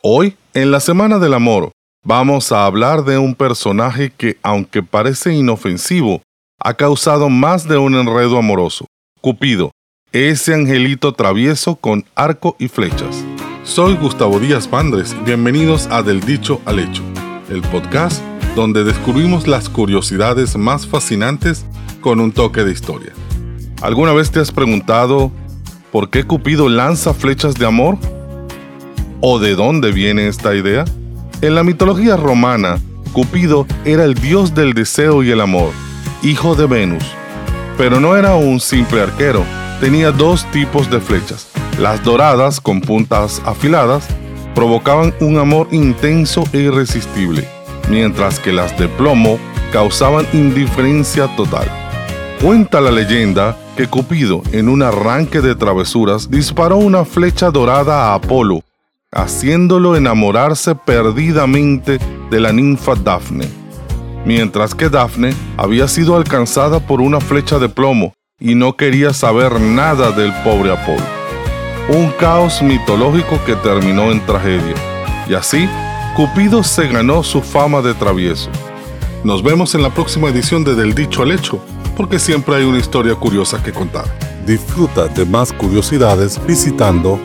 Hoy, en la Semana del Amor, vamos a hablar de un personaje que, aunque parece inofensivo, ha causado más de un enredo amoroso. Cupido, ese angelito travieso con arco y flechas. Soy Gustavo Díaz Pandres y bienvenidos a Del Dicho al Hecho, el podcast donde descubrimos las curiosidades más fascinantes con un toque de historia. ¿Alguna vez te has preguntado por qué Cupido lanza flechas de amor? ¿O de dónde viene esta idea? En la mitología romana, Cupido era el dios del deseo y el amor, hijo de Venus. Pero no era un simple arquero, tenía dos tipos de flechas. Las doradas, con puntas afiladas, provocaban un amor intenso e irresistible, mientras que las de plomo causaban indiferencia total. Cuenta la leyenda que Cupido, en un arranque de travesuras, disparó una flecha dorada a Apolo, haciéndolo enamorarse perdidamente de la ninfa Dafne, mientras que Dafne había sido alcanzada por una flecha de plomo y no quería saber nada del pobre Apolo. Un caos mitológico que terminó en tragedia, y así Cupido se ganó su fama de travieso. Nos vemos en la próxima edición de Del Dicho al Hecho, porque siempre hay una historia curiosa que contar. Disfruta de más curiosidades visitando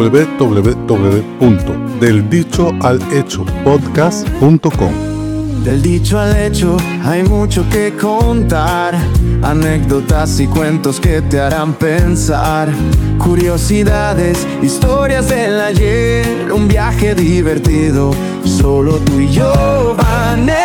www.deldichoalhechopodcast.com. Del dicho al hecho hay mucho que contar, anécdotas y cuentos que te harán pensar, curiosidades, historias del ayer, un viaje divertido, solo tú y yo, Vanessa.